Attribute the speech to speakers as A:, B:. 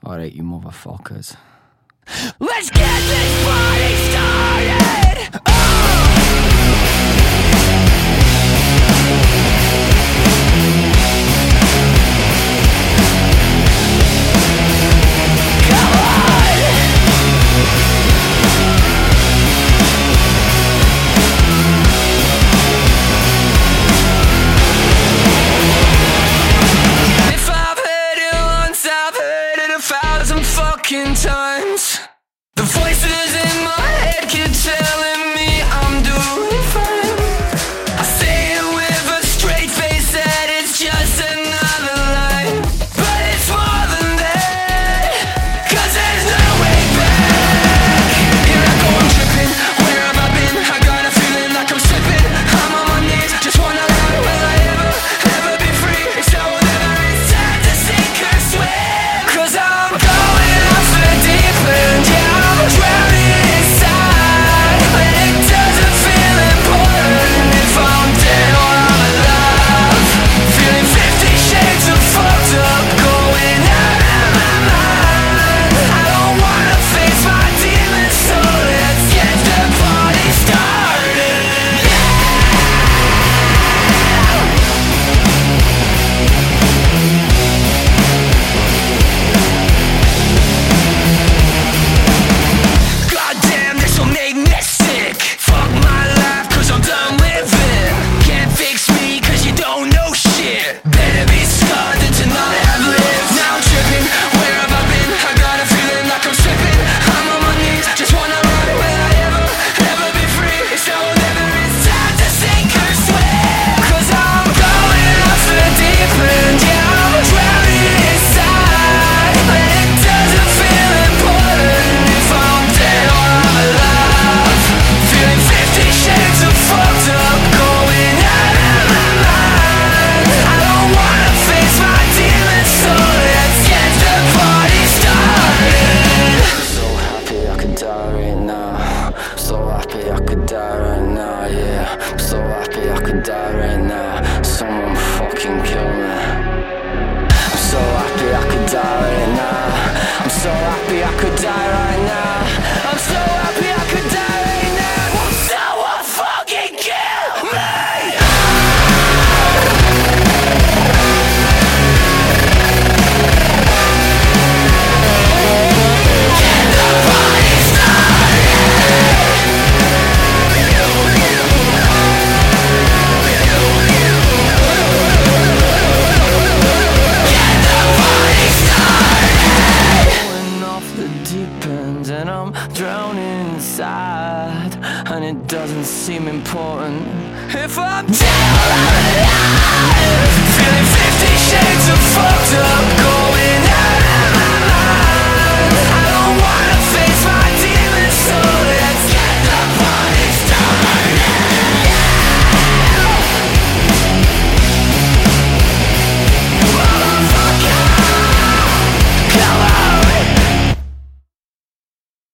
A: Alright, you motherfuckers.
B: Let's get this party started! Times the voices in my head keep telling me I'm doing fine. I say it with a straight face that it's just another line, but it's more than that, 'cause there's no way back. Here I go, I'm tripping. Where have I been? I got a feeling like I'm slipping. I'm on my knees, just wanna learn. Will I ever be free? So whenever it's time to sink or swim, 'cause I'm going deep and yeah, I'm drowning inside. But it doesn't feel important if I'm dead or I'm alive. Feeling 50 shades of fucked up, going out of my mind. I don't wanna face my demons, so let's get the party started. Die right now, someone fucking kill me. I'm so happy I could die right now. I'm so happy I could die right now. I'm so happy I could die right now. Will someone fucking kill me? Get the party started. And I'm drowning inside, and it doesn't seem important if I'm dead or alive. Feeling 50 shades of fucked up.